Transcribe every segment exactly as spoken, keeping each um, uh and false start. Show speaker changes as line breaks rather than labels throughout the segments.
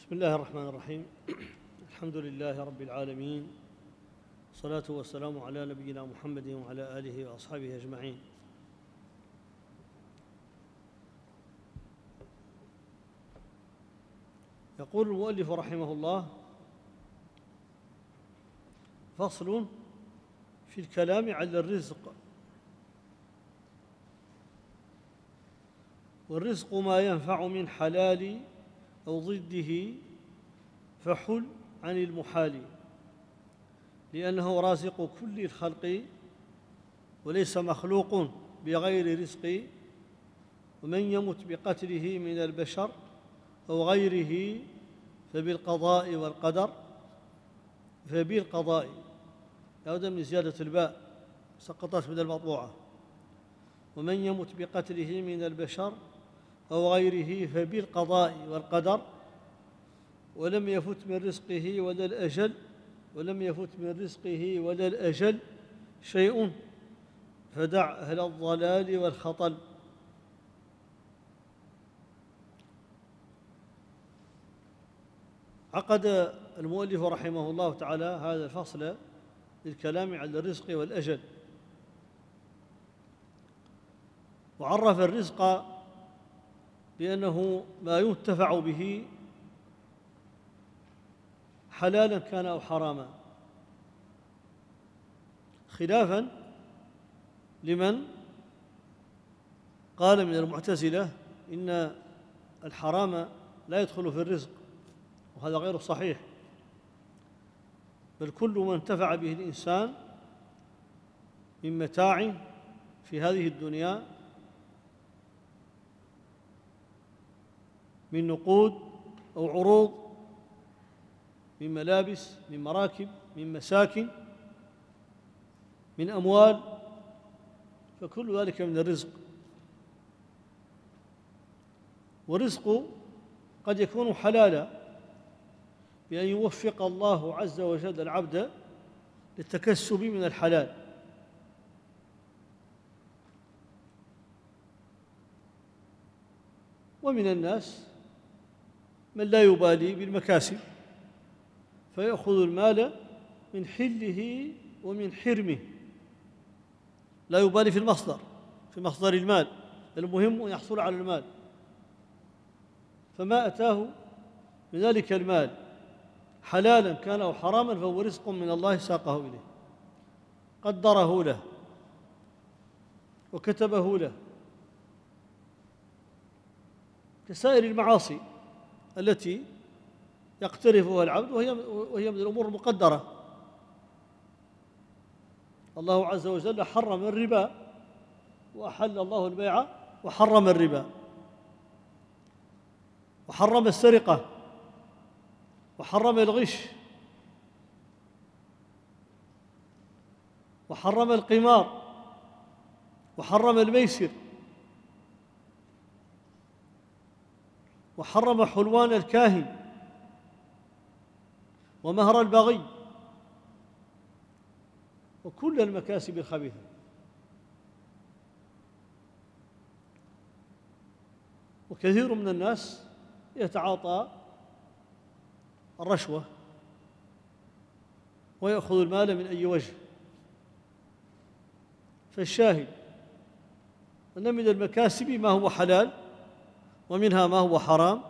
بسم الله الرحمن الرحيم. الحمد لله رب العالمين، والصلاة والسلام على نبينا محمد وعلى آله وأصحابه أجمعين. يقول المؤلف رحمه الله: فصل في الكلام على الرزق. والرزق ما ينفع من حلال أو ضده، فحل عن المحال، لأنه رازق كل الخلق، وليس مخلوق بغير رزق. ومن يمت بقتله من البشر أو غيره فبالقضاء والقدر فبالقضاء لابد من زيادة الباء، سقطت من المطبوعة. ومن يمت بقتله من البشر أو غيره فبالقضاء والقدر، ولم يفت من رزقه ولا الأجل ولم يفت من رزقه ولا الأجل شيء، فدع أهل الضلال والخطل. عقد المؤلف رحمه الله تعالى هذا الفصل للكلام على الرزق والأجل، وعرف الرزق بأنه ما ينتفع به حلالا كان أو حراما، خلافا لمن قال من المعتزلة إن الحرام لا يدخل في الرزق، وهذا غير صحيح، بل كل ما انتفع به الإنسان من متاع في هذه الدنيا من نقود أو عروض، من ملابس، من مراكب، من مساكن، من أموال، فكل ذلك من الرزق. والرزق قد يكون حلالا بأن يوفق الله عز وجل العبد للتكسب من الحلال، ومن الناس من لا يبالي بالمكاسب فيأخذ المال من حله ومن حرمه، لا يبالي في المصدر في مصدر المال، المهم أن يحصل على المال، فما أتاه من ذلك المال حلالا كان أو حراما فهو رزق من الله ساقه إليه، قدره له وكتبه له، كسائر المعاصي التي يقترفها العبد وهي وهي من الأمور المقدرة. الله عز وجل حرم الربا وأحل الله البيع وحرم الربا، وحرم السرقة، وحرم الغش، وحرم القمار، وحرم الميسر، وحرم حلوان الكاهن ومهر البغي وكل المكاسب الخبيثة. وكثير من الناس يتعاطى الرشوة ويأخذ المال من أي وجه. فالشاهد أن من المكاسب ما هو حلال، ومنها ما هو حرام،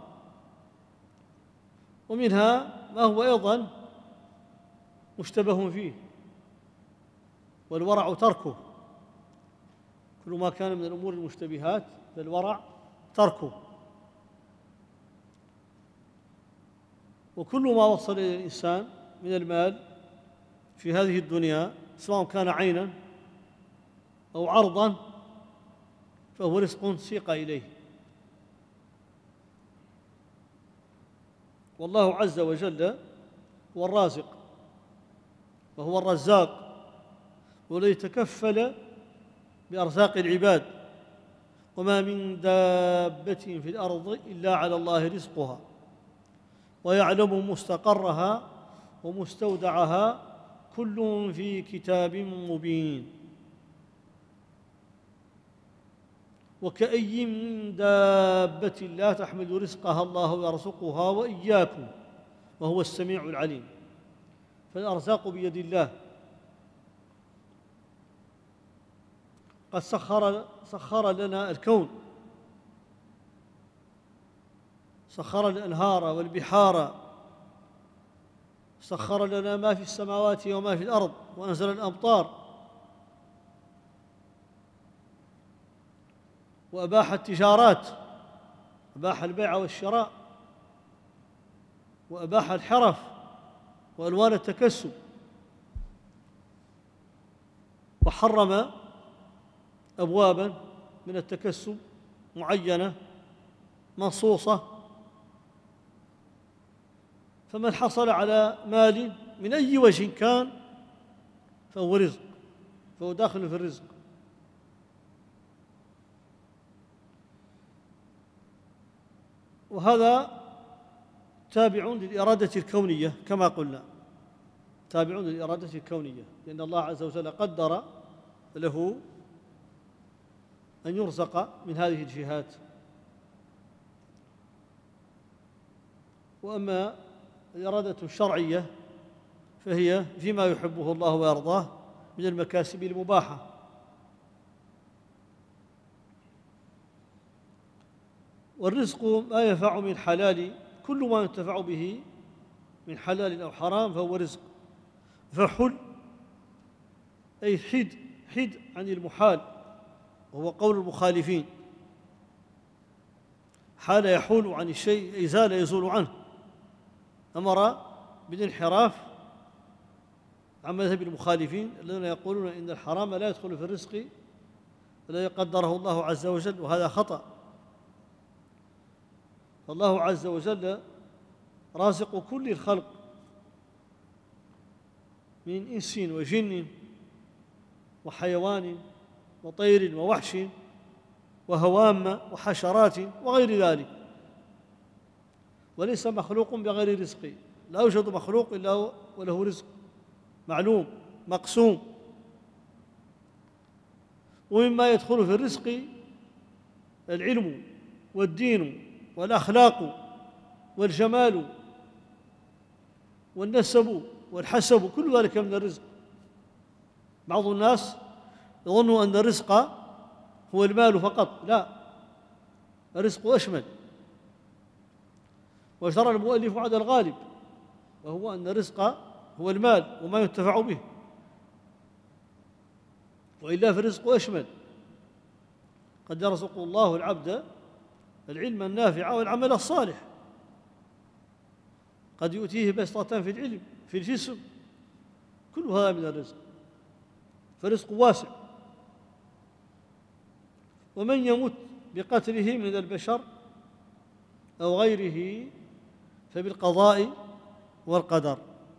ومنها ما هو أيضا مشتبه فيه، والورع تركه. كل ما كان من الأمور المشتبهات فالورع تركه. وكل ما وصل إلى الإنسان من المال في هذه الدنيا سواء كان عينا أو عرضا فهو رزق سيق إليه. والله عز وجل هو الرازق وهو الرزاق، والذي يتكفل بأرزاق العباد. وما من دابة في الأرض إلا على الله رزقها ويعلم مستقرها ومستودعها كل في كتاب مبين. وكأي من دابة لا تحمل رزقها الله يرزقها وإياكم وهو السميع العليم. فالأرزاق بيد الله. قد سخر سخر لنا الكون، سخر الأنهار والبحار، سخر لنا ما في السماوات وما في الأرض، وأنزل الأمطار، وأباح التجارات، أباح البيع والشراء، وأباح الحرف وألوان التكسب، وحرم أبوابا من التكسب معينة منصوصة. فمن حصل على مال من أي وجه كان فهو رزق، فهو داخل في الرزق. وهذا تابع للإرادة الكونية كما قلنا، تابع للإرادة الكونية، لأن الله عز وجل قدر له أن يرزق من هذه الجهات. وأما الإرادة الشرعية فهي فيما يحبه الله ويرضاه من المكاسب المباحة. والرزق ما ينفع من حلال، كل ما ينتفع به من حلال أو حرام فهو رزق. فحل أي حد حد عن المحال، وهو قول المخالفين. حال يحول عن الشيء أي زال يزول عنه. أمر بالانحراف عن مذهب المخالفين الذين يقولون إن الحرام لا يدخل في الرزق الذي قدره الله عز وجل، وهذا خطأ. فالله عز وجل رازق كل الخلق من إنس وجن وحيوان وطير ووحش وهوام وحشرات وغير ذلك، وليس مخلوق بغير رزق. لا يوجد مخلوق إلا وله رزق معلوم مقسوم. ومما يدخل في الرزق العلم والدين والأخلاق والجمال والنسب والحسب، كل ذلك من الرزق. بعض الناس يظن أن الرزق هو المال فقط، لا، الرزق أشمل. واشترى المؤلف على الغالب، وهو أن الرزق هو المال وما ينتفع به، وإلا فالرزق أشمل. قد يرزق الله العبد العلم النافع والعمل الصالح، قد يؤتيه بسطة في العلم في الجسم، كل هذا من الرزق. فالرزق واسع. ومن يمت بقتله من البشر أو غيره فبالقضاء والقدر.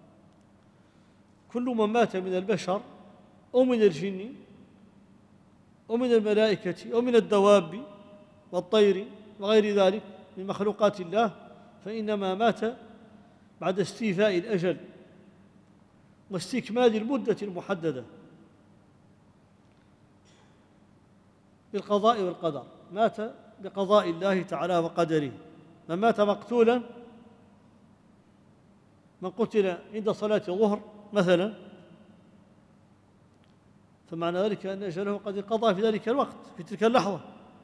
كل من مات من البشر أو من الجن أو من الملائكة أو من الدواب والطير وغير ذلك من مخلوقات الله فإنما مات بعد استيفاء الأجل واستكمال المدة المحددة بالقضاء والقدر. مات بقضاء الله تعالى وقدره. من مات مقتولا، من قتل عند صلاة الظهر مثلا، فمعنى ذلك أن أجله قد انقضى في ذلك الوقت، في تلك اللحظة.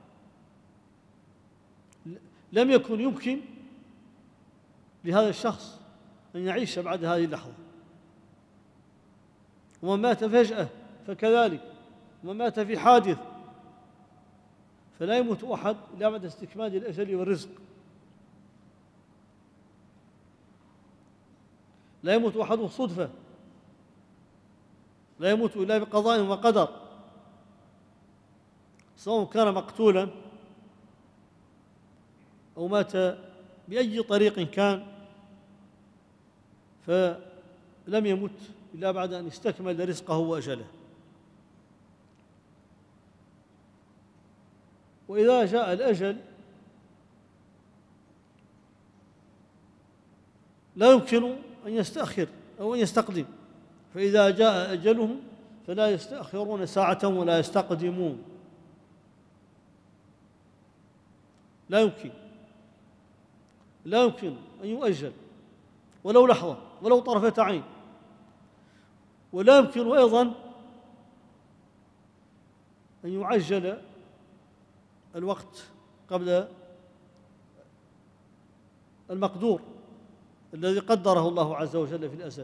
لم يكن يمكن لهذا الشخص أن يعيش بعد هذه اللحظة. ومن مات فجأة فكذلك، ومن مات في حادث، فلا يموت أحد إلا بعد استكمال الأجل والرزق. لا يموت أحد صدفة، لا يموت إلا بقضاء وقدر، سواء كان مقتولا أو مات بأي طريق كان، فلم يمت إلا بعد أن استكمل رزقه وأجله. وإذا جاء الأجل لا يمكن أن يستأخر أو أن يستقدم، فإذا جاء أجلهم فلا يستأخرون ساعة ولا يستقدمون. لا يمكن لا يمكن أن يؤجل ولو لحظة ولو طرفة عين، ولا يمكن أيضا أن يعجل الوقت قبل المقدور الذي قدره الله عز وجل في الأزل.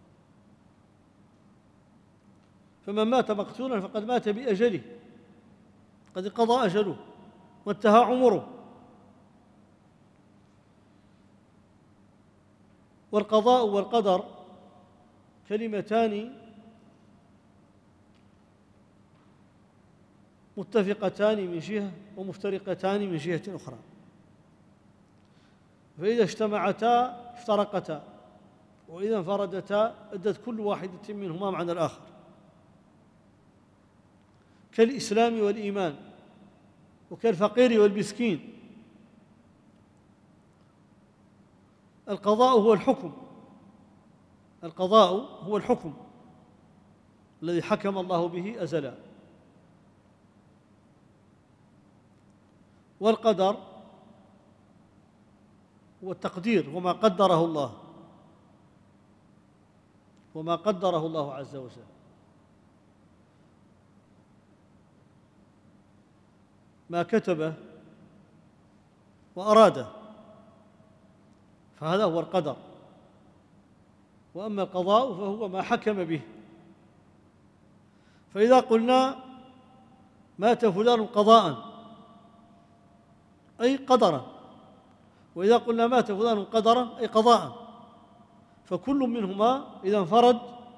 فمن مات مقتولا فقد مات بأجله، قد انقضى أجله وانتهى عمره. والقضاء والقدر كلمتان متفقتان من جهة ومفترقتان من جهة أخرى، فإذا اجتمعتا افترقتا، وإذا انفردتا أدت كل واحدة منهما معنى الآخر، كالإسلام والإيمان وكالفقير والمسكين. القضاء هو الحكم القضاء هو الحكم الذي حكم الله به أزلا، والقدر هو التقدير وما قدره الله وما قدره الله عز وجل. ما كتبه وأراده فهذا هو القدر، وأما القضاء فهو ما حكم به. فإذا قلنا مات فلان قضاء أي قدرا، وإذا قلنا مات فلان قدرا أي قضاء، فكل منهما إذا انفرد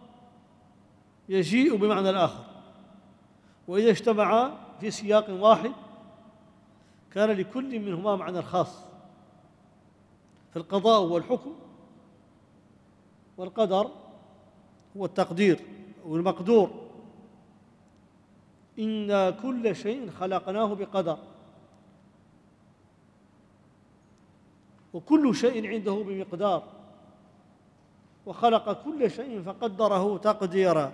يجيء بمعنى الآخر، وإذا اجتمعا في سياق واحد كان لكل منهما معنى خاص. فالقضاء هو الحكم، والقدر هو التقدير والمقدور. إنا كل شيء خلقناه بقدر، وكل شيء عنده بمقدار، وخلق كل شيء فقدره تقديرا.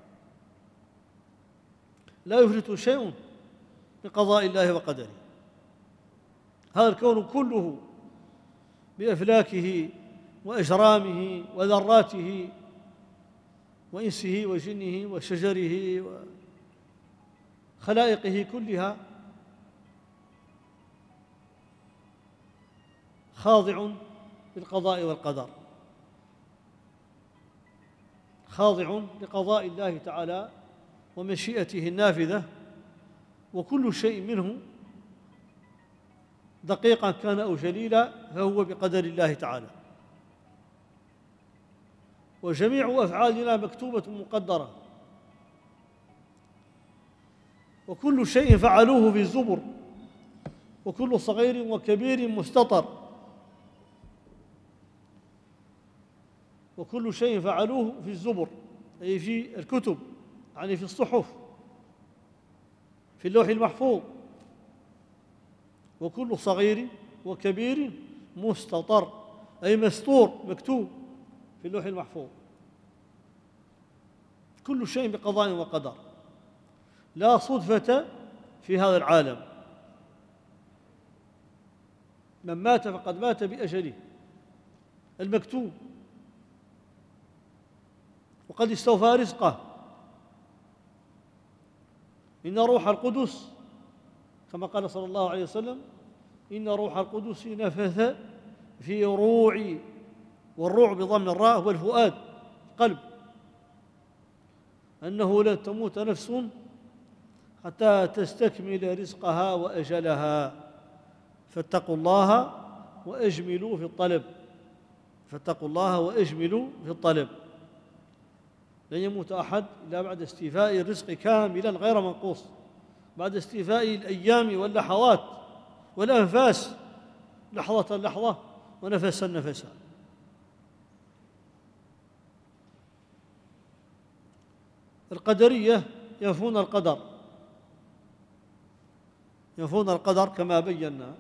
لا يفلت شيء بقضاء الله وقدره. هذا الكون كله بأفلاكه وأجرامه وذراته وإنسه وجنه وشجره وخلائقه كلها خاضع للقضاء والقدر، خاضع لقضاء الله تعالى ومشيئته النافذة، وكل شيء منه دقيقا كان أو جليلا فهو بقدر الله تعالى. وجميع أفعالنا مكتوبة مقدرة، وكل شيء فعلوه في الزبر، وكل صغير وكبير مستطر، وكل شيء فعلوه في الزبر أي في الكتب، يعني في الصحف، في اللوح المحفوظ. وكل صغير وكبير مستطر أي مستور مكتوب في اللوح المحفوظ. كل شيء بقضاء وقدر، لا صدفة في هذا العالم. من مات فقد مات بأجله المكتوب، وقد استوفى رزقه. إن روح القدس كما قال صلى الله عليه وسلم: إن روح القدس نفث في روعي. والروع بضم الراء هو الفؤاد القلب، أنه لن تموت نفس حتى تستكمل رزقها وأجلها، فاتقوا الله وأجملوا في الطلب فاتقوا الله وأجملوا في الطلب. لن يموت أحد إلا بعد استيفاء الرزق كاملا غير منقوص، بعد استيفاء الأيام واللحظات والأنفاس، لحظة لحظة ونفسا نفسا. القدرية ينفون القدر ينفون القدر كما بينا،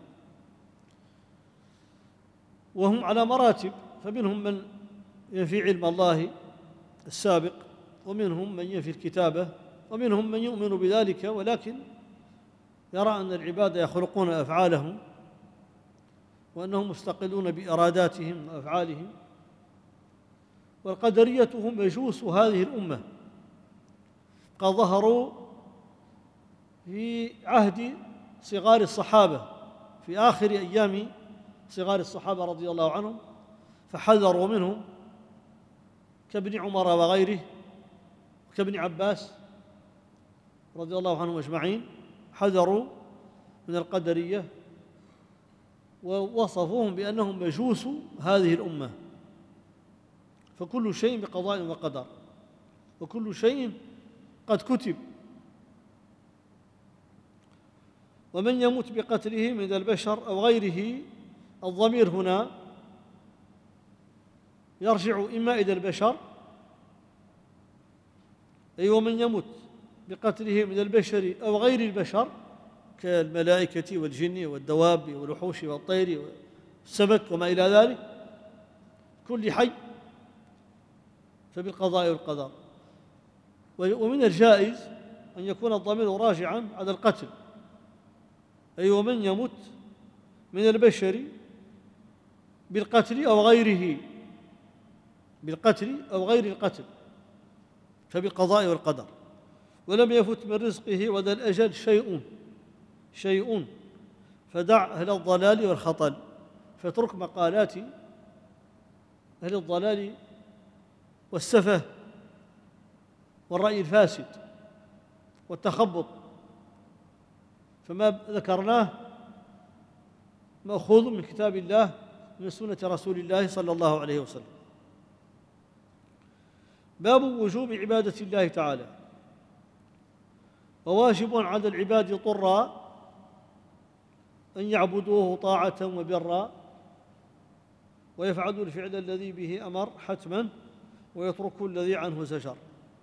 وهم على مراتب، فمنهم من ينفي علم الله السابق، ومنهم من ينفي الكتابة، ومنهم من يؤمن بذلك ولكن يرى أن العباد يخلقون أفعالهم وأنهم مستقلون بإراداتهم وأفعالهم. والقدرية هم مجوس هذه الأمة، قد ظهروا في عهد صغار الصحابة، في آخر أيام صغار الصحابة رضي الله عنهم، فحذروا منهم كابن عمر وغيره، كابن عباس رضي الله عنهم أجمعين، حذروا من القدرية ووصفوهم بأنهم مجوس هذه الأمة. فكل شيء بقضاء وقدر، وكل شيء قد كتب. ومن يمت بقتله من البشر أو غيره، الضمير هنا يرجع إما إلى البشر، أي ومن يمت بقتله من البشر أو غير البشر كالملائكة والجن والدواب والوحوش والطير والسمك وما إلى ذلك، كل حي، فبالقضاء والقدر. ومن الجائز أن يكون الضمير راجعا على القتل، أي ومن يمت من البشر بالقتل أو غيره، بالقتل أو غير القتل، فبالقضاء والقدر. ولم يفت من رزقه وذا الأجل شيء شيء فدع أهل الضلال والخطل، فاترك مقالات أهل الضلال والسفه والرأي الفاسد والتخبط، فما ذكرناه مأخوذ من كتاب الله من سنة رسول الله صلى الله عليه وسلم. باب وجوب عبادة الله تعالى. وواجب على العباد طرا أن يعبدوه طاعة وبرا، ويفعلوا الفعل الذي به أمر حتما، ويتركوا الذي عنه زجر.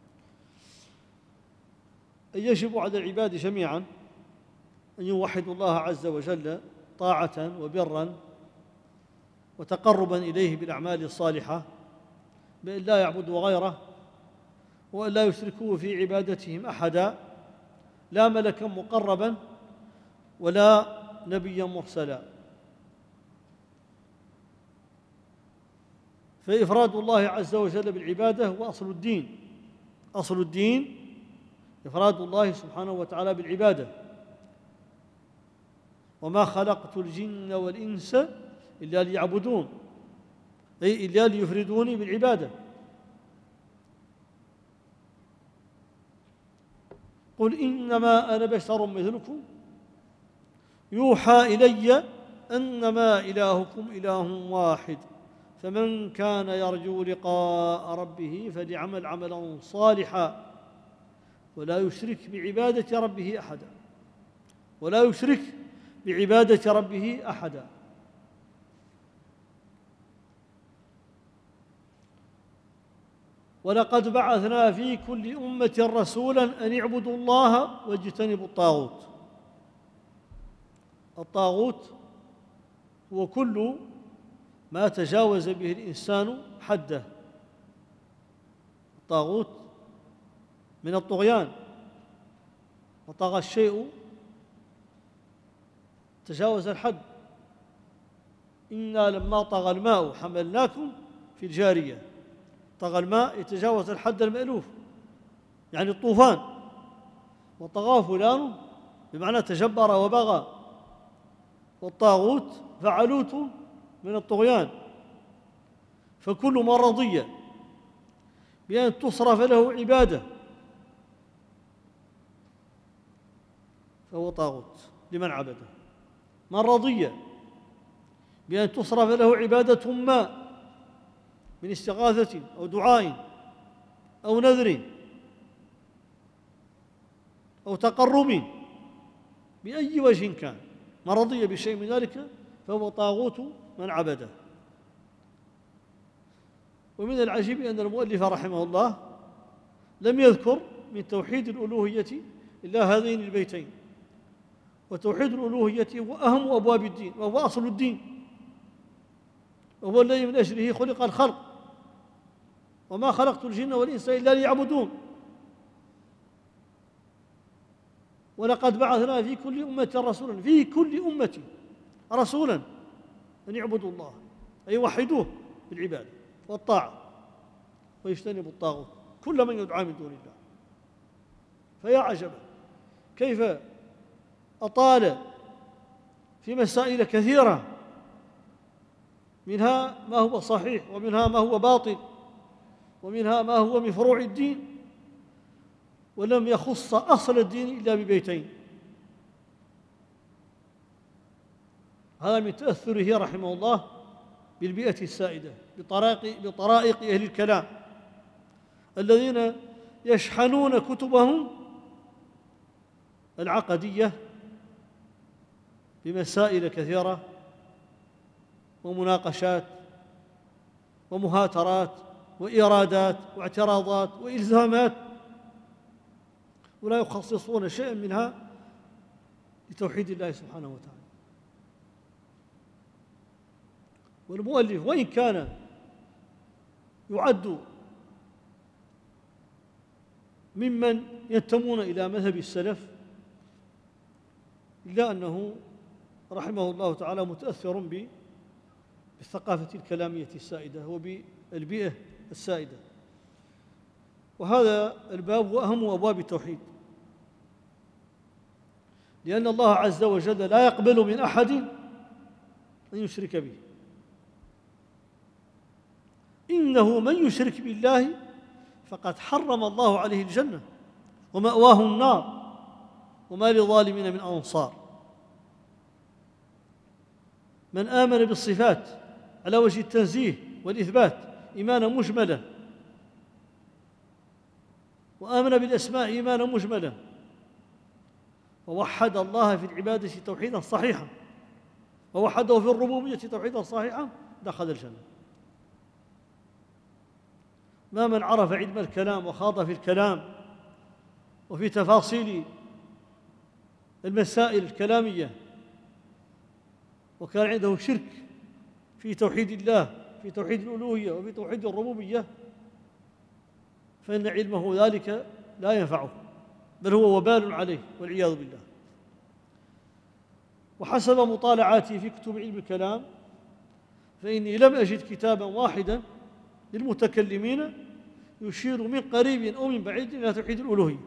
أن يجب على العباد جميعا أن يوحدوا الله عز وجل طاعة وبرا وتقربا إليه بالأعمال الصالحة، بأن لا يعبدوا غيره، وأن لا يشركوا في عبادتهم أحدا، لا ملكا مقربا ولا نبيا مرسلا. فإفراد الله عز وجل بالعبادة هو أصل الدين، أصل الدين إفراد الله سبحانه وتعالى بالعبادة. وما خلقت الجن والإنس إلا ليعبدون، أي إلا ليفردوني بالعبادة. قل إنما أنا بشر مثلكم يوحى إلي أنما إلهكم إله واحد، فمن كان يرجو لقاء ربه فليعمل عملا صالحا ولا يشرك بعبادة ربه أحدا، ولا يشرك بعبادة ربه أحدا. ولقد بعثنا في كل أمة رسولا أن اعبدوا الله واجتنبوا الطاغوت. الطاغوت هو كل ما تجاوز به الإنسان حده. الطاغوت من الطغيان، وطغى الشيء تجاوز الحد. إنا لما طغى الماء حملناكم في الجارية. طغى الماء يتجاوز الحد المألوف، يعني الطوفان. وطغى فلان بمعنى تجبر وبغى. والطاغوت فعلوت من الطغيان. فكل من رضي بأن تصرف له عبادة فهو طاغوت لمن عبده. من رضي بأن تصرف له عبادة ما من استغاثة أو دعاء أو نذر أو تقرب بأي وجه كان، من رضي بشيء من ذلك فهو طاغوت من عبده. ومن العجيب أن المؤلف رحمه الله لم يذكر من توحيد الألوهية إلا هذين البيتين. وتوحيد الألوهية هو أهم أبواب الدين، وهو أصل الدين، وهو الذي من أجله خلق الخلق. وما خلقت الجن والإنس إلا ليعبدون. ولقد بعثنا في كل أمة رسولا، في كل أمة رسولا، أن يعبدوا الله، أي يوحدوه بالعبادة والطاعة ويجتنبوا الطاغوت كل من يدعى من دون الله. فيا عجبا كيف أطال في مسائل كثيرة، منها ما هو صحيح ومنها ما هو باطل ومنها ما هو من فروع الدين، ولم يخص أصل الدين إلا ببيتين. هذا من تأثره رحمه الله بالبيئة السائدة، بطرائق, بطرائق أهل الكلام الذين يشحنون كتبهم العقدية بمسائل كثيرة ومناقشات ومهاترات وإيرادات واعتراضات وإلزامات، ولا يخصصون شيئا منها لتوحيد الله سبحانه وتعالى. والمؤلف وإن كان يعد ممن ينتمون إلى مذهب السلف، إلا أنه رحمه الله تعالى متأثر بالثقافة الكلامية السائدة وبالبيئة السائدة. وهذا الباب هو أهم أبواب التوحيد، لأن الله عز وجل لا يقبل من أحد أن يشرك به. إنه من يشرك بالله فقد حرم الله عليه الجنة ومأواه النار وما للظالمين من أنصار. من آمن بالصفات على وجه التنزيه والإثبات إيمانا مجملا، وآمن بالأسماء إيمانا مجملا، ووحد الله في العبادة توحيدا صحيحا، ووحده في الربوبية توحيدا صحيحا، دخل الجنة. ما من عرف علم الكلام وخاض في الكلام وفي تفاصيل المسائل الكلامية وكان عنده شرك في توحيد الله، في توحيد الألوهية وفي توحيد الربوبية، فإن علمه ذلك لا ينفعه، بل هو وبال عليه والعياذ بالله. وحسب مطالعاتي في كتب علم الكلام فإني لم أجد كتابا واحدا للمتكلمين يشير من قريب أو من بعيد إلى توحيد الألوهية.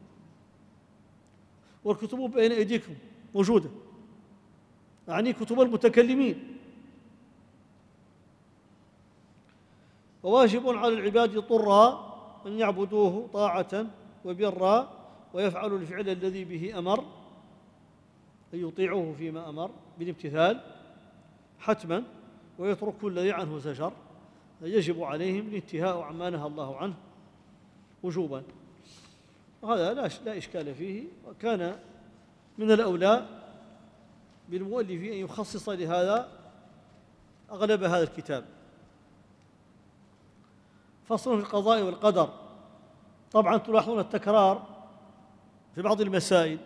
والكتب بين أيديكم موجودة، أعني كتب المتكلمين. وواجب على العباد طرا أن يعبدوه طاعة وبرا ويفعلوا الفعل الذي به أمر، أن يطيعوه فيما أمر بالامتثال حتما، ويتركوا الذي عنه زجر. يجب عليهم الانتهاء عما نهى الله عنه وجوبا. وهذا لا لا إشكال فيه، وكان من الأولى بالمؤلف أن يخصص لهذا أغلب هذا الكتاب. فصل في القضاء والقدر. طبعا تلاحظون التكرار في بعض المسائل،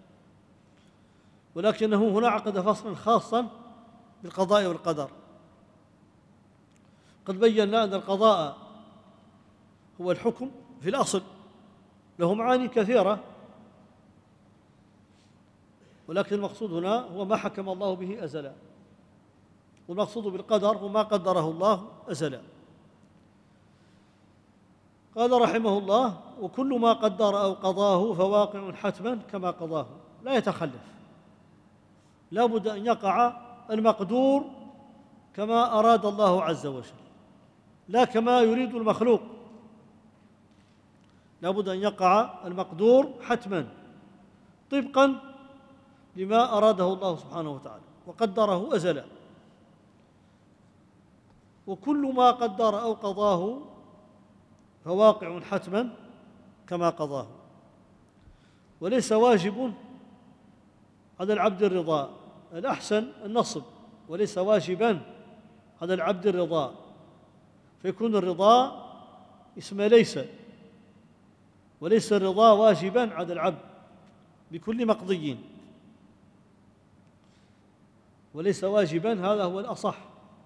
ولكنه هنا عقد فصلا خاصا بالقضاء والقدر. قد بينا أن القضاء هو الحكم في الأصل، له معاني كثيرة، ولكن المقصود هنا هو ما حكم الله به أزلا، والمقصود بالقدر هو ما قدره الله أزلا. قال رحمه الله: وكل ما قدر أو قضاه فواقع حتما كما قضاه، لا يتخلف، لا بد أن يقع المقدور كما أراد الله عز وجل، لا كما يريد المخلوق. لا بد أن يقع المقدور حتما طبقا لما أراده الله سبحانه وتعالى وقدره أزلا. وكل ما قدر أو قضاه فواقع حتما كما قضاه، وليس واجب على العبد الرضا. الأحسن النصب: وليس واجبا على العبد الرضا، فيكون الرضا اسم ليس، وليس الرضا واجبا على العبد بكل مقضي، وليس واجبا، هذا هو الأصح.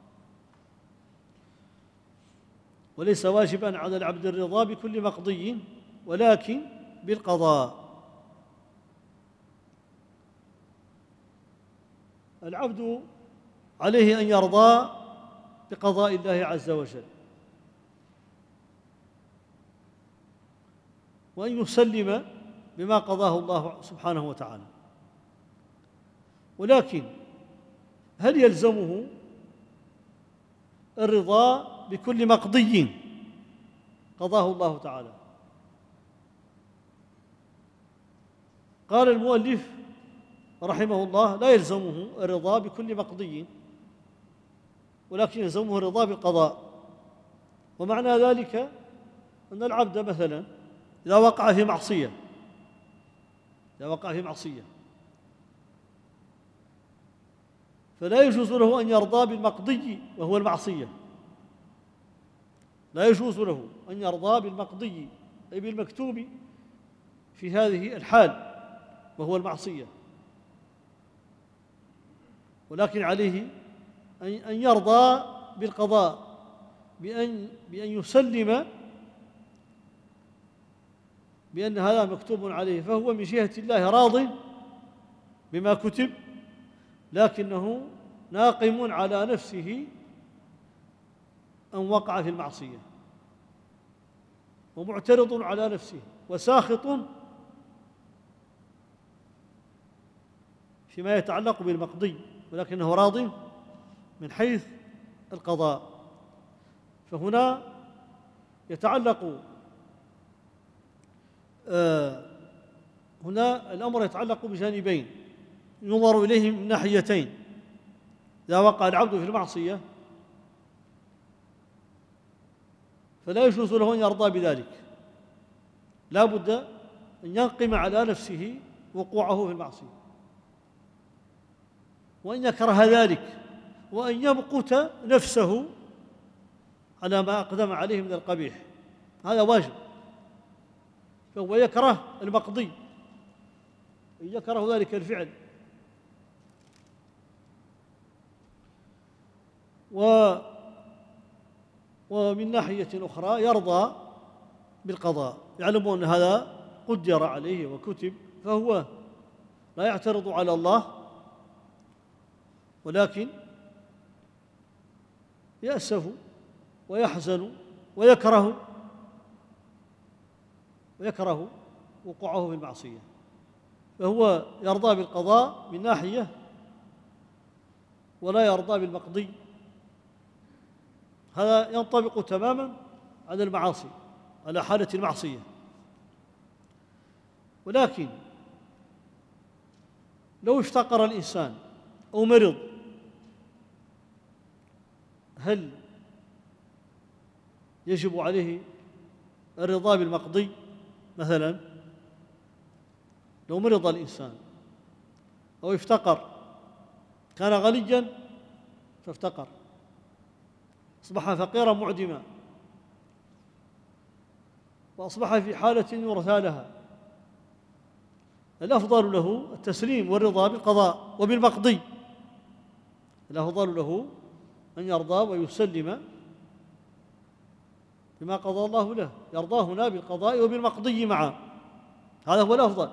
وليس واجبا على العبد الرضا بكل مقضي، ولكن بالقضاء. العبد عليه أن يرضى بقضاء الله عز وجل، وأن يسلم بما قضاه الله سبحانه وتعالى. ولكن هل يلزمه الرضا بكل مقضي قضاه الله تعالى؟ قال المؤلف رحمه الله: لا يلزمه الرضا بكل مقضي، ولكن يلزمه الرضا بالقضاء. ومعنى ذلك أن العبد مثلا إذا وقع في معصية إذا وقع في معصية فلا يجوز له أن يرضى بالمقضي وهو المعصية، لا يجوز له أن يرضى بالمقضي أي بالمكتوب في هذه الحال وهو المعصية، ولكن عليه أن يرضى بالقضاء بأن بأن يسلم بأن هذا مكتوب عليه، فهو من جهة الله راض بما كتب، لكنه ناقم على نفسه أن وقع في المعصية، ومعترض على نفسه وساخط فيما يتعلق بالمقضي، ولكنه راض من حيث القضاء. فهنا يتعلق آه هنا الأمر يتعلق بجانبين ينظر إليهم من ناحيتين. إذا وقع العبد في المعصية فلا يجوز له أن يرضى بذلك، لا بد أن ينقم على نفسه وقوعه في المعصية، وأن يكره ذلك، وأن يمقت نفسه على ما أقدم عليه من القبيح، هذا واجب. فهو يكره المقضي، يكره ذلك الفعل، و ومن ناحية أخرى يرضى بالقضاء، يعلم أن هذا قدر عليه وكتب، فهو لا يعترض على الله، ولكن يأسف ويحزن ويكره ويكره وقوعه في المعصية. فهو يرضى بالقضاء من ناحية ولا يرضى بالمقضي. هذا ينطبق تماما على المعاصي، على حالة المعصية. ولكن لو افتقر الإنسان أو مرض، هل يجب عليه الرضا بالمقضي؟ مثلا لو مرض الإنسان أو افتقر، كان غنيا فافتقر، أصبح فقيرا معدما، وأصبح في حالة يرثى لها، الأفضل له التسليم والرضا بالقضاء وبالمقضي. الأفضل له أن يرضى ويسلم بما قضى الله له، يرضى هنا بالقضاء وبالمقضي معا، هذا هو الأفضل.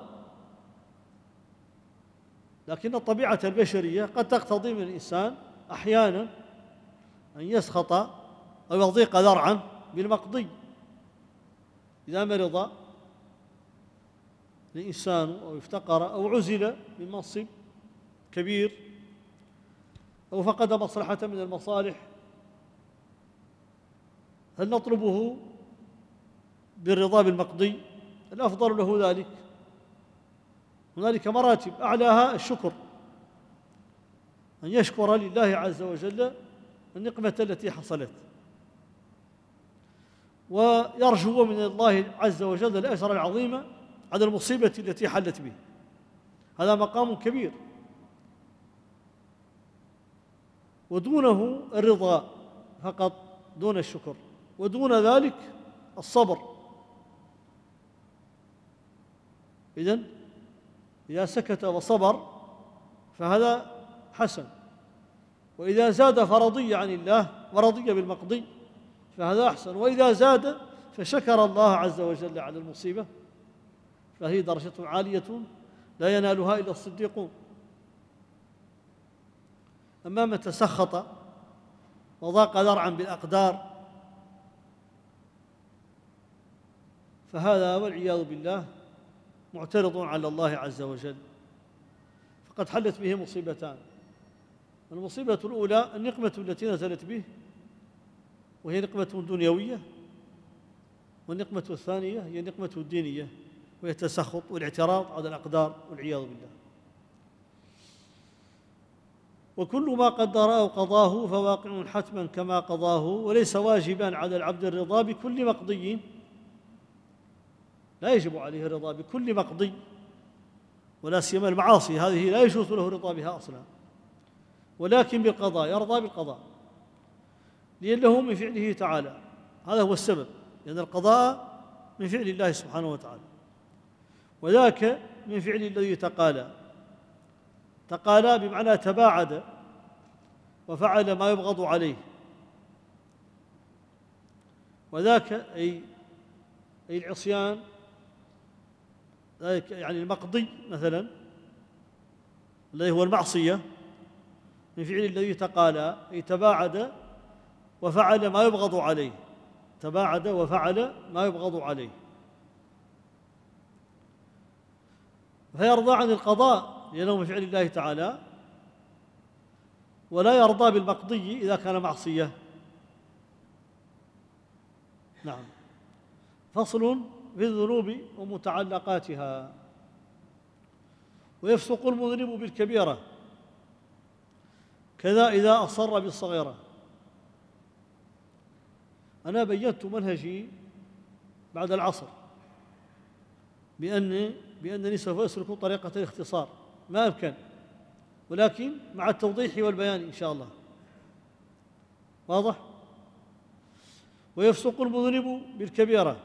لكن الطبيعة البشرية قد تقتضي من الإنسان أحيانا أن يسخط أو يضيق ذرعا بالمقضي. إذا مرض الإنسان أو افتقر أو عزل من منصب كبير أو فقد مصلحة من المصالح، هل نطلبه بالرضا بالمقضي؟ الأفضل له ذلك. هنالك مراتب أعلاها الشكر، أن يشكر لله عز وجل النقمة التي حصلت، ويرجو من الله عز وجل الأجر العظيم على المصيبة التي حلت به، هذا مقام كبير. ودونه الرضا فقط دون الشكر، ودون ذلك الصبر. إذن إذا سكت وصبر فهذا حسن، وإذا زاد فرضي عن الله ورضي بالمقضي فهذا أحسن، وإذا زاد فشكر الله عز وجل على المصيبة فهي درجة عالية لا ينالها إلا الصديقون. أما من تسخط وضاق ذرعا بالأقدار فهذا والعياذ بالله معترض على الله عز وجل، فقد حلت به مصيبتان. المصيبة الأولى النقمة التي نزلت به، وهي نقمة دنيوية، والنقمة الثانية هي نقمة الدينية، وهي التسخط والاعتراض على الأقدار والعياذ بالله. وكل ما قدر أو قضاه فواقع حتما كما قضاه، وليس واجبا على العبد الرضا بكل مقضي، لا يجب عليه الرضا بكل مقضي، ولا سيما المعاصي هذه لا يجوز له الرضا بها أصلا، ولكن بالقضاء يرضى بالقضاء، لأنه من فعله تعالى، هذا هو السبب، لأن القضاء من فعل الله سبحانه وتعالى، وذاك من فعل الذي تقالى. تقالى بمعنى تباعد وفعل ما يبغض عليه، وذاك أي أي العصيان، ذلك يعني المقضي مثلا الذي هو المعصية من فعل الذي تقالى، أي تباعد وفعل ما يبغض عليه، تباعد وفعل ما يبغض عليه، فيرضى عن القضاء لأنه من فعل الله تعالى، ولا يرضى بالمقضي إذا كان معصية. نعم. فصل في الذنوب ومتعلقاتها. ويفسق المذنب بالكبيرة كذا إذا أصر بالصغيرة. أنا بينت منهجي بعد العصر بأن بأنني سوف أسلك طريقة الاختصار ما أمكن، ولكن مع التوضيح والبيان إن شاء الله. واضح؟ ويفسق المذنب بالكبيرة.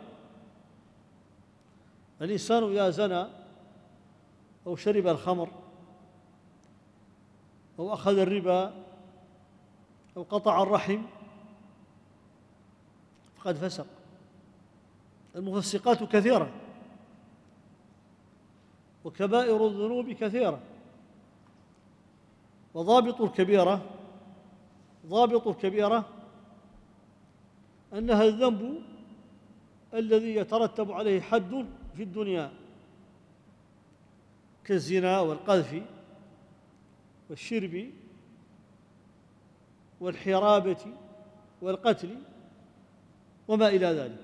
الإنسان إذا زنى أو شرب الخمر أو أخذ الربا أو قطع الرحم فقد فسق. المفسقات كثيرة وكبائر الذنوب كثيرة، وضابط الكبيرة ضابط الكبيرة أنها الذنب الذي يترتب عليه حد في الدنيا كالزنا والقذف والشرب والحرابة والقتل وما إلى ذلك.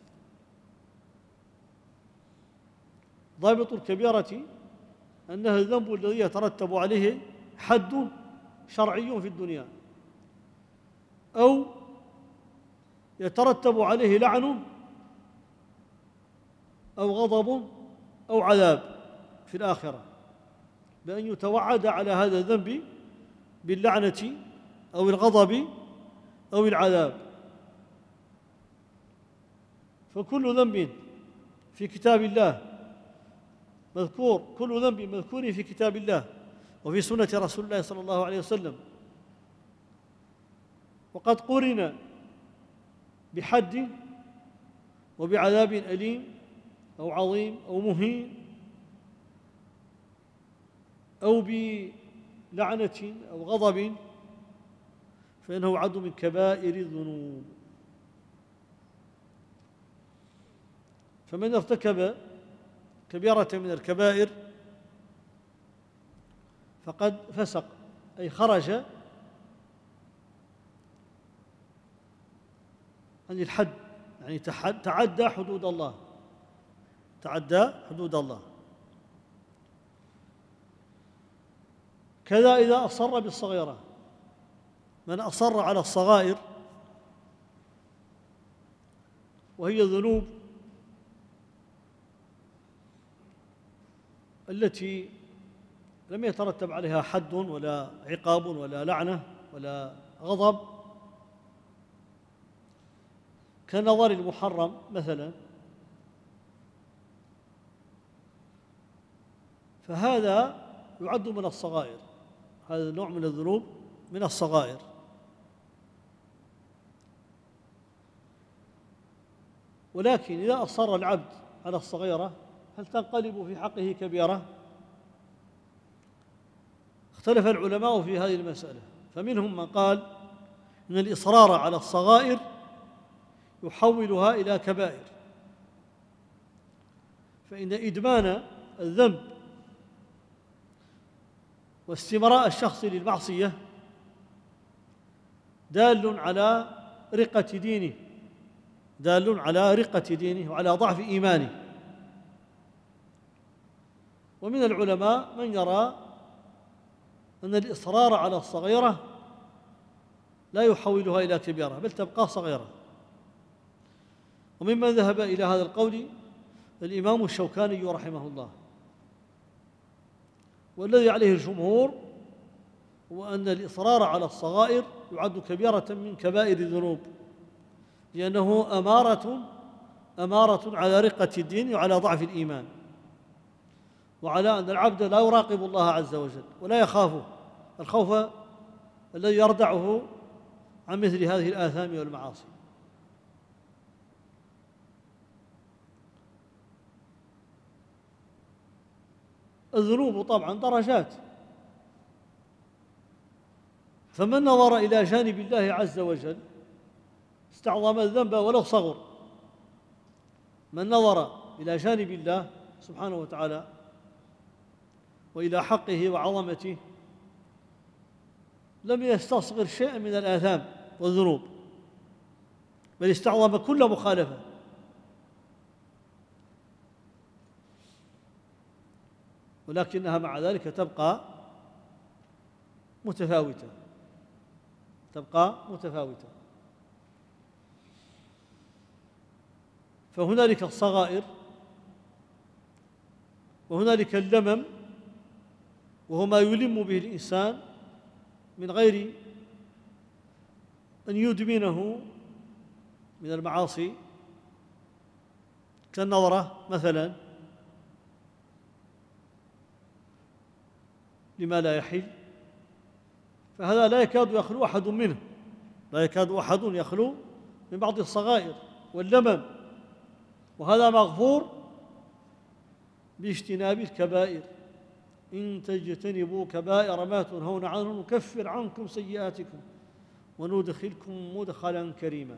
ضابط الكبيرة أنها الذنب الذي يترتب عليه حد شرعي في الدنيا، أو يترتب عليه لعن أو غضب أو عذاب في الآخرة، بأن يتوعد على هذا الذنب باللعنة أو الغضب أو العذاب. فكل ذنب في كتاب الله مذكور، كل ذنب مذكور في كتاب الله وفي سنة رسول الله صلى الله عليه وسلم، وقد قرن بحد وبعذاب أليم أو عظيم أو مهين أو بلعنة أو غضب، فإنه يعد من كبائر الذنوب. فمن ارتكب كبيرة من الكبائر فقد فسق، أي خرج عن الحد، يعني تعدى حدود الله، تعدى حدود الله. كذا إذا أصر بالصغيرة. من أصر على الصغائر وهي الذنوب التي لم يترتب عليها حد ولا عقاب ولا لعنة ولا غضب، كنظر المحرم مثلا، فهذا يعد من الصغائر، هذا النوع من الذنوب من الصغائر. ولكن إذا أصر العبد على الصغيرة هل تنقلب في حقه كبيرة؟ اختلف العلماء في هذه المسألة، فمنهم من قال إن الإصرار على الصغائر يحولها إلى كبائر، فإن إدمان الذنب واستمراء الشخص للمعصية دال على رقة دينه دال على رقة دينه وعلى ضعف إيمانه. ومن العلماء من يرى أن الإصرار على الصغيرة لا يحولها إلى كبيرة بل تبقى صغيرة، وممن ذهب إلى هذا القول الإمام الشوكاني رحمه الله. والذي عليه الجمهور هو أن الإصرار على الصغائر يعد كبيرة من كبائر الذنوب، لأنه أمارة أمارة على رقة الدين وعلى ضعف الإيمان، وعلى أن العبد لا يراقب الله عز وجل ولا يخافه الخوف الذي يردعه عن مثل هذه الآثام والمعاصي. الذنوب طبعا درجات، فمن نظر إلى جانب الله عز وجل استعظم الذنب ولو صغر. من نظر إلى جانب الله سبحانه وتعالى وإلى حقه وعظمته لم يستصغر شيئا من الآثام والذنوب، بل استعظم كل مخالفة. ولكنها مع ذلك تبقى متفاوتة تبقى متفاوتة فهنالك الصغائر وهنالك اللمم، وهو ما يلم به الإنسان من غير أن يدمنه من المعاصي، كالنظرة مثلا لما لا يحل، فهذا لا يكاد يخلو أحد منه لا يكاد أحد يخلو من بعض الصغائر واللمم، وهذا مغفور باجتناب الكبائر. إن تجتنبوا كبائر ما تنهون عنه نكفر عنكم سيئاتكم وندخلكم مدخلا كريما.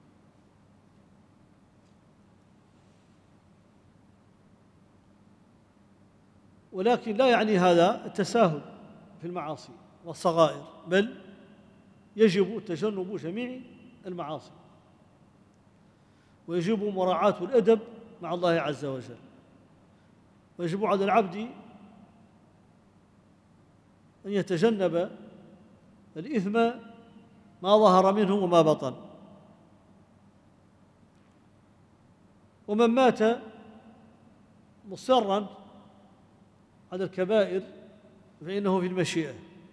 ولكن لا يعني هذا التساهل في المعاصي والصغائر، بل يجب تجنب جميع المعاصي، ويجب مراعاة الأدب مع الله عز وجل، ويجب على العبد أن يتجنب الإثم ما ظهر منه وما بطن. ومن مات مصرا على الكبائر فإنه في المشيئة.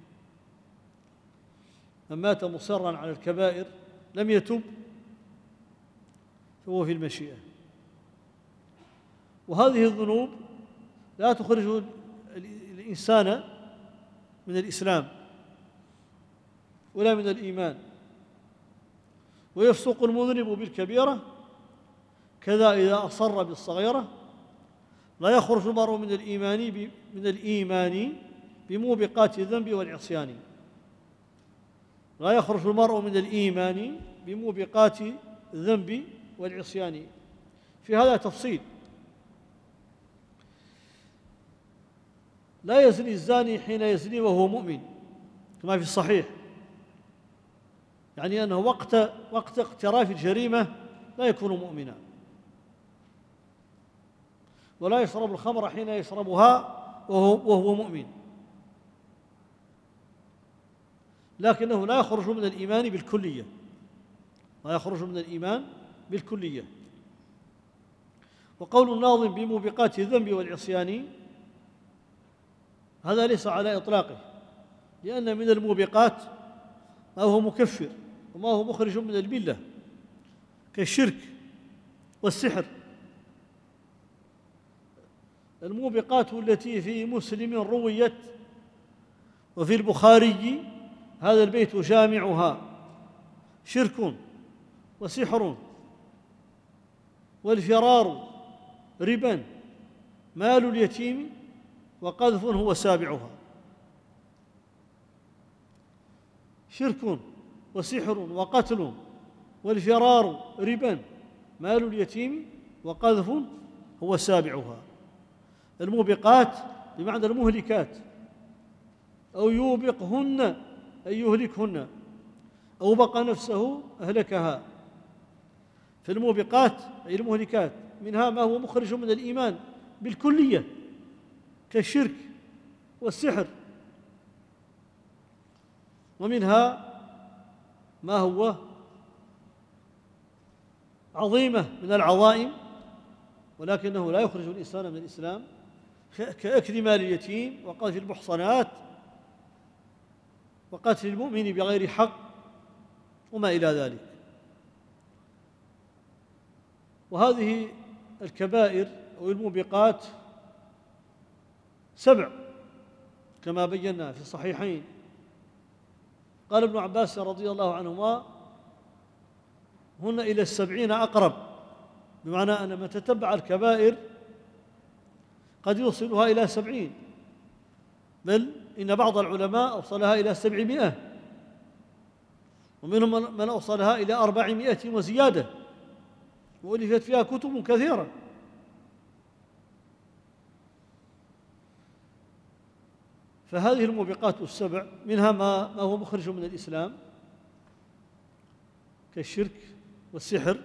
من مات مصرا على الكبائر لم يتب فهو في المشيئة. وهذه الذنوب لا تخرج الإنسان من الإسلام ولا من الإيمان، ويفسق المذنب بالكبيرة كذا إذا أصر بالصغيرة. لا يخرج المرء من الإيمان من الإيمان بموبقات الذنب والعصيان لا يخرج المرء من الإيمان بموبقات الذنب والعصيان. في هذا تفصيل: لا يزني الزاني حين يزني وهو مؤمن كما في الصحيح، يعني أنه وقت وقت اقتراف الجريمة لا يكون مؤمنا. ولا يشرب الخمر حين يشربها وهو, وهو مؤمن، لكنه لا يخرج من الإيمان بالكلية لا يخرج من الإيمان بالكلية. وقول الناظم بموبقات الذنب والعصيان هذا ليس على إطلاقه، لأن من الموبقات ما هو مكفر وما هو مخرج من الملة كالشرك والسحر. الموبقات التي في مسلم رويت وفي البخاري هذا البيت جامعها: شرك وسحر والفرار ربا مال اليتيم وقذف هو سابعها. شرك وسحر وقتل والفرار ربا مال اليتيم وقذف هو سابعها. الموبقات بمعنى المهلكات، أو يوبقهن أي يهلكهن، أو بقى نفسه أهلكها. في الموبقات أي المهلكات منها ما هو مخرج من الإيمان بالكلية كالشرك والسحر، ومنها ما هو عظيمة من العظائم ولكنه لا يخرج الإنسان من الإسلام كأكل مال اليتيم وقذف المحصنات وقتل المؤمن بغير حق وما إلى ذلك. وهذه الكبائر أو الموبقات سبع كما بينا في الصحيحين. قال ابن عباس رضي الله عنهما: هن إلى السبعين أقرب، بمعنى أن من تتبع الكبائر قد يوصلها إلى سبعين، بل إن بعض العلماء أوصلها إلى سبعمائة، ومنهم من أوصلها إلى أربعمائة وزيادة، وألفت فيها كتب كثيرة. فهذه الموبقات السبع منها ما ما هو مخرج من الإسلام كالشرك والسحر.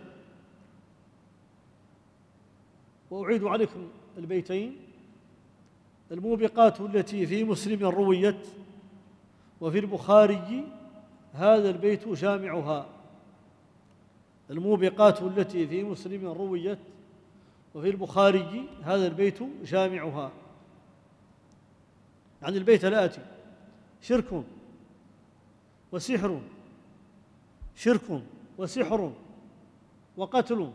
وأعيد عليكم البيتين: الموبقات التي في مسلم رويت وفي البخاري هذا البيت جامعها. الموبقات التي في مسلم رويت وفي البخاري هذا البيت جامعها. يعني البيت الآتي: شرك وسحر، شرك وسحر وقتل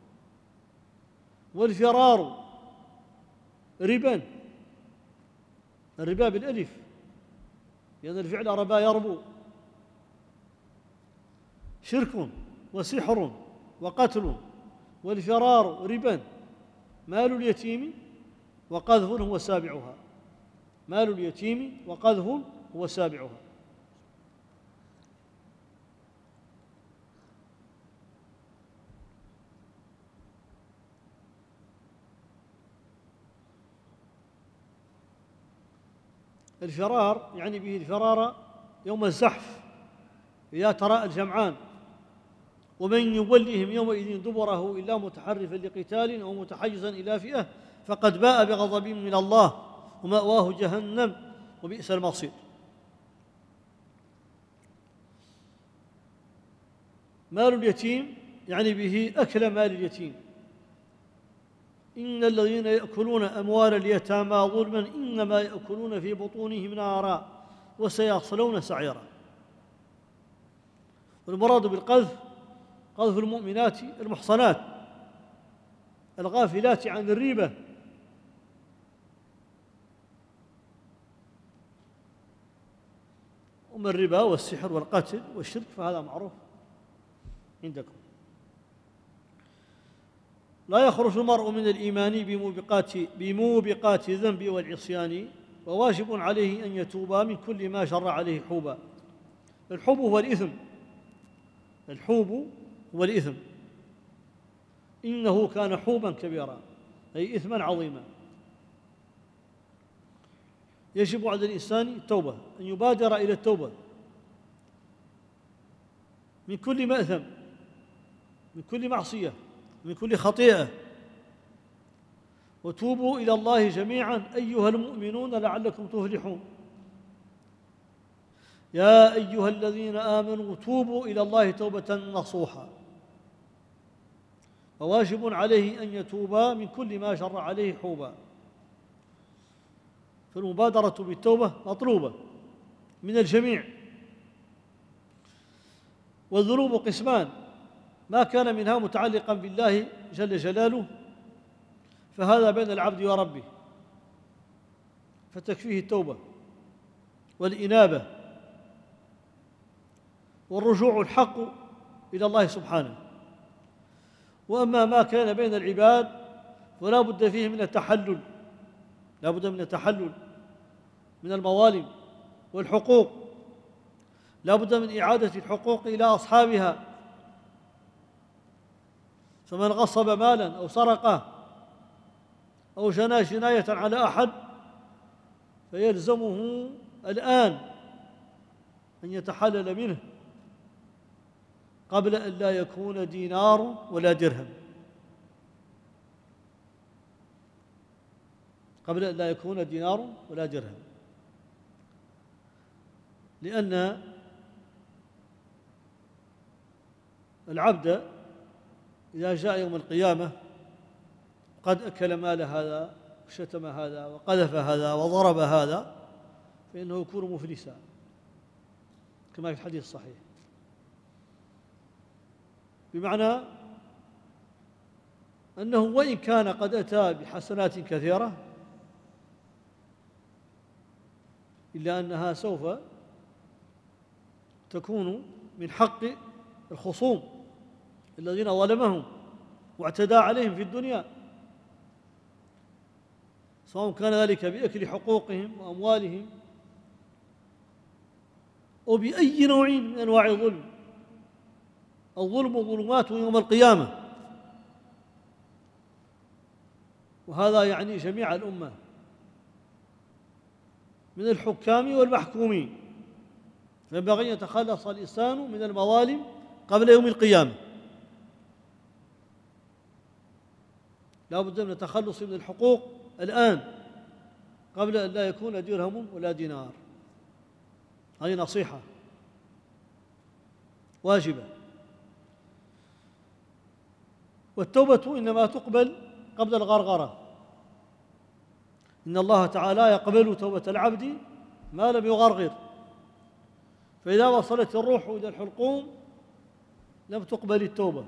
والفرار ربا. الربا بالألف لأن الفعل ربا يربو. شرك وسحر وقتل والفرار ربا مال اليتيم وقذف هو سابعها. مال اليتيم وقذف هو سابعها. الفرار يعني به الفرار يوم الزحف إذا تراءى الجمعان، ومن يولهم يومئذ دبره إلا متحرفا لقتال أو متحيزا إلى فئة فقد باء بغضب من الله ومأواه جهنم وبئس المصير. مال اليتيم يعني به أكل مال اليتيم. إن الذين يأكلون أموال اليتامى ظلما إنما يأكلون في بطونهم نارا وسيصلون سعيرا. والمراد بالقذف قذف المؤمنات المحصنات الغافلات عن الريبة، أما الربا والسحر والقتل والشرك فهذا معروف عندكم. لا يخرج المرء من الإيمان بموبقات بموبقات الذنب والعصيان، وواجب عليه أن يتوب من كل ما جر عليه حوبا. الحوب هو الإثم، الحوب هو الإثم. إنه كان حوبا كبيرا أي إثما عظيما. يجب على الإنسان التوبة، أن يبادر إلى التوبة من كل مأثم، من كل معصية، من كل خطيئة. وتوبوا إلى الله جميعا أيها المؤمنون لعلكم تفلحون. يا أيها الذين آمنوا توبوا إلى الله توبة نصوحا. وواجب عليه أن يتوبا من كل ما جر عليه حوبا. فالمبادرة بالتوبة مطلوبة من الجميع. والذنوب قسمان: ما كان منها متعلقا بالله جل جلاله فهذا بين العبد وربه فتكفيه التوبة والإنابة والرجوع الحق إلى الله سبحانه. وأما ما كان بين العباد فلا بد فيه من التحلل، لا بد من التحلل من المظالم والحقوق لا بد من إعادة الحقوق إلى أصحابها، فمن غصب مالا أو سرقه أو جنى جناية على أحد فيلزمه الآن أن يتحلل منه قبل أن لا يكون دينار ولا درهم، قبل أن لا يكون دينار ولا درهم، لأن العبد إذا جاء يوم القيامة قد أكل مال هذا وشتم هذا وقذف هذا وضرب هذا فإنه يكون مفلسا كما في الحديث الصحيح، بمعنى أنه وإن كان قد أتى بحسنات كثيرة إلا أنها سوف تكون من حق الخصوم الذين ظلمهم واعتدى عليهم في الدنيا، سواء كان ذلك بأكل حقوقهم وأموالهم أو بأي نوع من أنواع الظلم. الظلم ظلمات يوم القيامة، وهذا يعني جميع الأمة من الحكام والمحكومين، فينبغي أن يتخلص الإنسان من المظالم قبل يوم القيامة. لا بد من التخلص من الحقوق الآن قبل أن لا يكون درهم ولا دينار. هذه نصيحة واجبة. والتوبة إنما تقبل قبل الغرغرة، إن الله تعالى يقبل توبة العبد ما لم يغرغر، فإذا وصلت الروح إلى الحلقوم لم تقبل التوبة.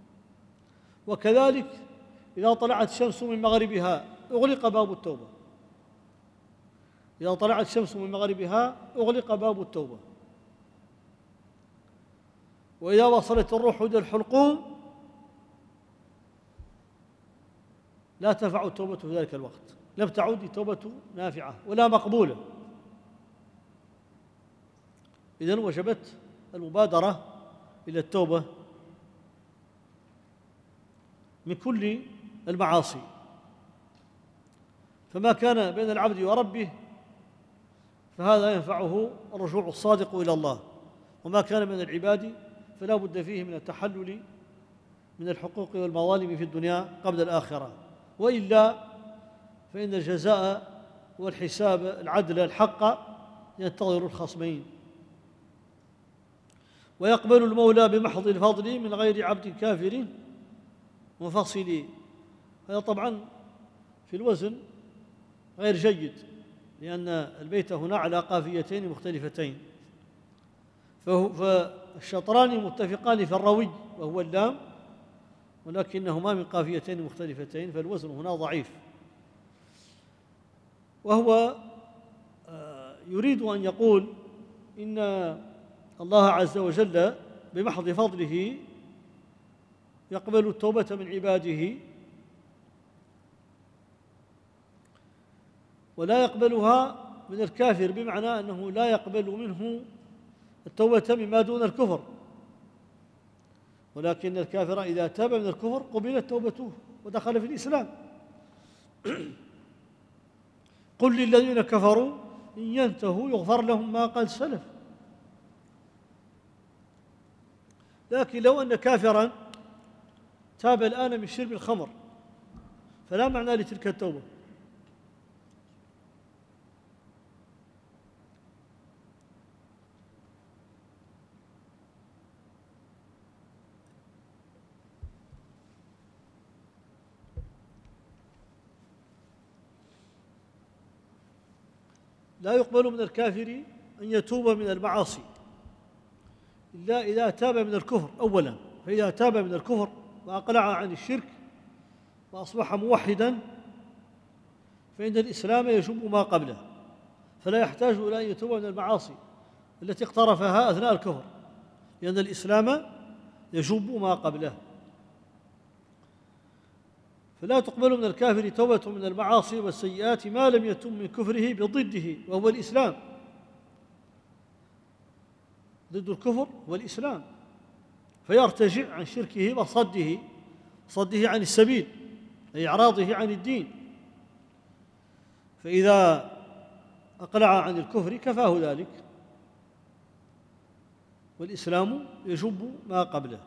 وكذلك إذا طلعت الشمس من مغربها أغلق باب التوبة، إذا طلعت الشمس من مغربها أغلق باب التوبة. وإذا وصلت الروح إلى الحلقوم لا تنفع التوبة في ذلك الوقت، لم تعد التوبة نافعة ولا مقبولة. إذن وجبت المبادرة إلى التوبة من كل المعاصي، فما كان بين العبد وربه فهذا ينفعه الرجوع الصادق إلى الله، وما كان من العباد فلا بد فيه من التحلل من الحقوق والمظالم في الدنيا قبل الآخرة، وإلا فإن الجزاء والحساب العدل الحق ينتظر الخصمين. ويقبل المولى بمحض الفضل من غير عبد كافر منفصل. هذا طبعا في الوزن غير جيد، لأن البيت هنا على قافيتين مختلفتين، فالشطران متفقان في الروي وهو اللام، ولكنهما من قافيتين مختلفتين، فالوزن هنا ضعيف. وهو يريد أن يقول إن الله عز وجل بمحض فضله يقبل التوبة من عباده، ولا يقبلها من الكافر، بمعنى أنه لا يقبل منه التوبة مما دون الكفر، ولكن الكافر إذا تاب من الكفر قبلت توبته ودخل في الإسلام. قل للذين كفروا إن ينتهوا يغفر لهم ما قد سلف. لكن لو أن كافرا تاب الآن من شرب الخمر فلا معنى لتلك التوبة، لا يقبل من الكافر أن يتوب من المعاصي إلا إذا تاب من الكفر أولا، فإذا تاب من الكفر وأقلع عن الشرك وأصبح موحدا فإن الإسلام يجب ما قبله، فلا يحتاج إلى أن يتوب من المعاصي التي اقترفها أثناء الكفر، لأن الإسلام يجب ما قبله. فلا تقبل من الكافر توبة من المعاصي والسيئات ما لم يتم من كفره بضده وهو الإسلام. ضد الكفر والإسلام، فيرتجع عن شركه وصده صده عن السبيل، أي إعراضه عن الدين. فإذا أقلع عن الكفر كفاه ذلك، والإسلام يجب ما قبله.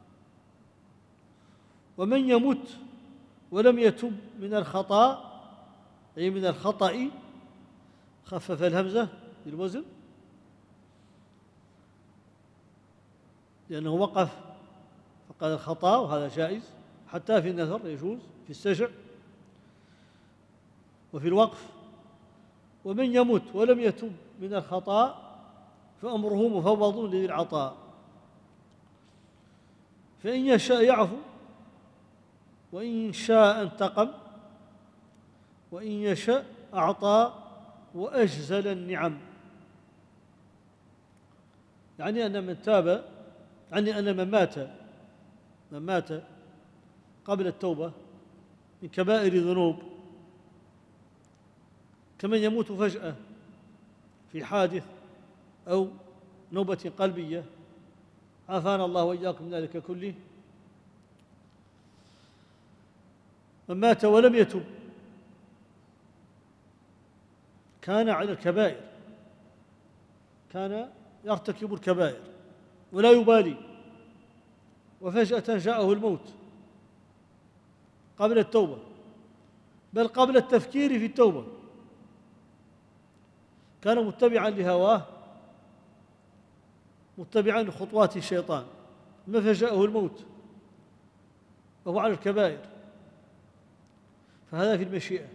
ومن يمت ولم يتب من الخطأ، أي من الخطأ، خفف الهمزة بالوزن لأنه وقف فقال الخطأ، وهذا جائز حتى في النثر يجوز، في السجع وفي الوقف. ومن يمت ولم يتب من الخطأ فأمره مفوض لذي العطاء، فإن يشاء يعفو وإن شاء انتقم وإن يشاء أعطى وأجزل النعم. يعني أن من تاب، يعني أن من مات من مات قبل التوبة من كبائر الذنوب كمن يموت فجأة في حادث أو نوبة قلبية، عافانا الله وإياكم من ذلك كله. من مات ولم يتب كان على الكبائر، كان يرتكب الكبائر ولا يبالي، وفجأة جاءه الموت قبل التوبة، بل قبل التفكير في التوبة، كان متبعا لهواه متبعا لخطوات الشيطان، ما فجاءه الموت وهو على الكبائر، فهذا في المشيئة،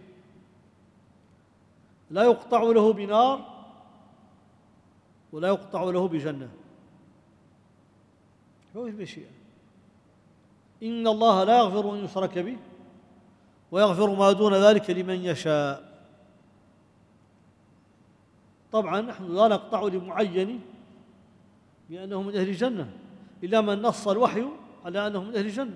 لا يقطع له بنار ولا يقطع له بجنة، هو في المشيئة. إن الله لا يغفر أن يشرك به ويغفر ما دون ذلك لمن يشاء. طبعا نحن لا نقطع لمعين بأنه من أهل الجنة إلا من نص الوحي على أنه من أهل الجنة،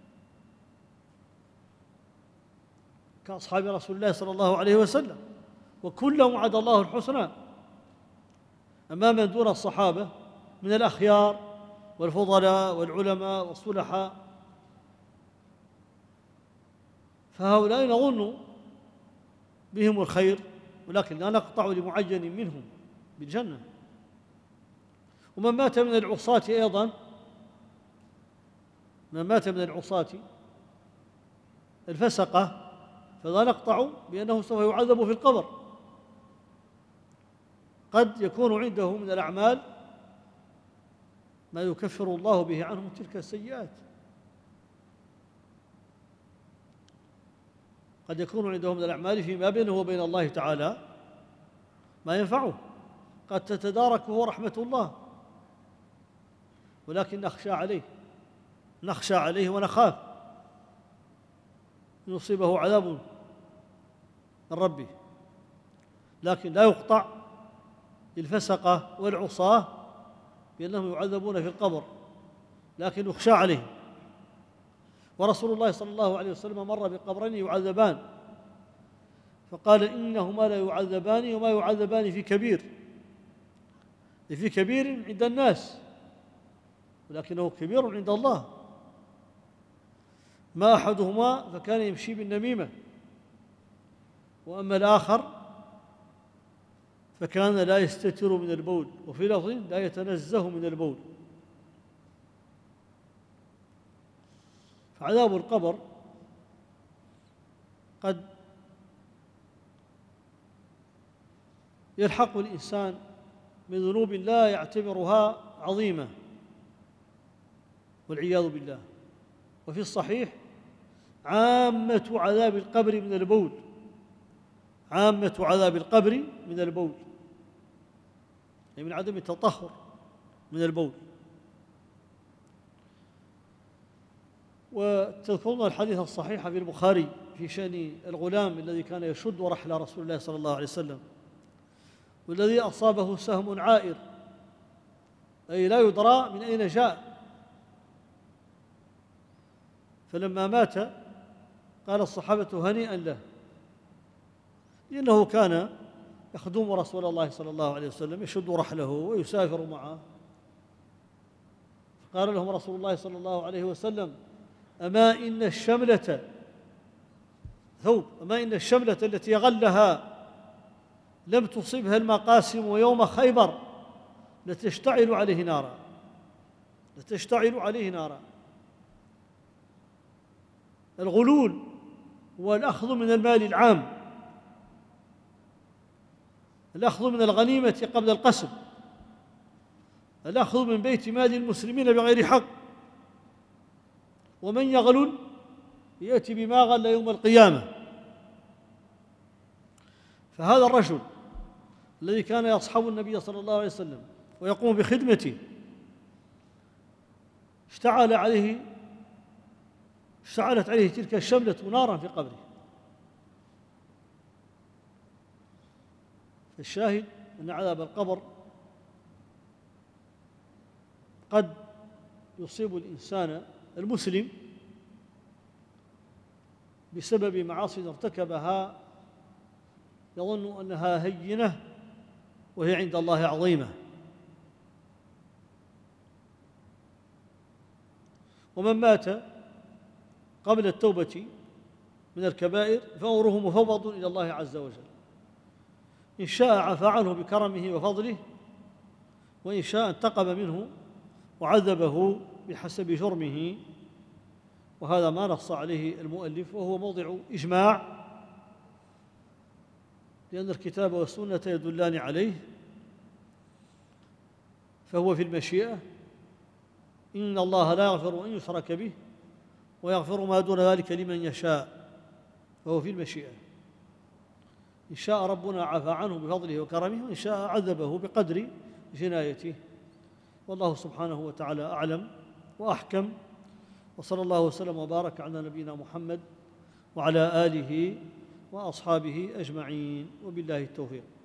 كأصحاب رسول الله صلى الله عليه وسلم، وكلهم وعد الله الحسنى. أما من دون الصحابة من الأخيار والفضلاء والعلماء والصلحاء فهؤلاء نظن بهم الخير، ولكن لا نقطع لمعين منهم بالجنة. ومن مات من العصاة أيضا، من مات من العصاة الفسقة فلا نقطع بأنه سوف يعذب في القبر، قد يكون عنده من الأعمال ما يكفر الله به عنهم تلك السيئات، قد يكون عنده من الأعمال فيما بينه وبين الله تعالى ما ينفعه، قد تتداركه رحمة الله، ولكن نخشى عليه نخشى عليه ونخاف أن يصيبه عذاب من ربه. لكن لا يقطع للفسقة والعصاة بأنهم يعذبون في القبر، لكن يخشى عليه. ورسول الله صلى الله عليه وسلم مر بقبرين يعذبان فقال إنهما لا يعذبان وما يعذبان في كبير، في كبير عند الناس ولكنه كبير عند الله. ما أحدهما فكان يمشي بالنميمة، وأما الآخر فكان لا يستتر من البول، وفي لفظ لا يتنزه من البول. فعذاب القبر قد يلحق الإنسان من ذنوب لا يعتبرها عظيمة والعياذ بالله. وفي الصحيح عامة عذاب القبر من البول، عامة عذاب القبر من البول، أي من عدم التطهر من البول. وتذكرون الحديث الصحيح في البخاري في شأن الغلام الذي كان يشد رحل رسول الله صلى الله عليه وسلم، والذي أصابه سهم عائر، أي لا يدرى من أين جاء، فلما مات قال الصحابة هنيئا له، لأنه كان يخدم رسول الله صلى الله عليه وسلم، يشد رحله ويسافر معه قال لهم رسول الله صلى الله عليه وسلم: أما إن الشملة ثوب أما إن الشملة التي غلها لم تصبها المقاسم يوم خيبر لتشتعل عليه نارا لتشتعل عليه نارا. الغلول هو الأخذ من المال العام، الأخذ من الغنيمة قبل القسم، الأخذ من بيت مال المسلمين بغير حق. ومن يغلل يأتي بما غل يوم القيامة. فهذا الرجل الذي كان يصحب النبي صلى الله عليه وسلم ويقوم بخدمته اشتعل عليه اشتعلت عليه تلك الشملة نارا في قبره. الشاهد أن عذاب القبر قد يصيب الإنسان المسلم بسبب معاصي ارتكبها يظن أنها هينة وهي عند الله عظيمة. ومن مات قبل التوبة من الكبائر فأمره مفوض إلى الله عز وجل، إن شاء عفى عنه بكرمه وفضله، وإن شاء انتقم منه وعذبه بحسب جرمه. وهذا ما نص عليه المؤلف، وهو موضع إجماع، لأن الكتاب والسنة يدلان عليه، فهو في المشيئة. إن الله لا يغفر أن يشرك به ويغفر ما دون ذلك لمن يشاء، فهو في المشيئة. إن شاء ربنا عفى عنه بفضله وكرمه، وإن شاء عذبه بقدر جنايته. والله سبحانه وتعالى أعلم وأحكم، وصلى الله وسلم وبارك على نبينا محمد وعلى آله وأصحابه أجمعين، وبالله التوفيق.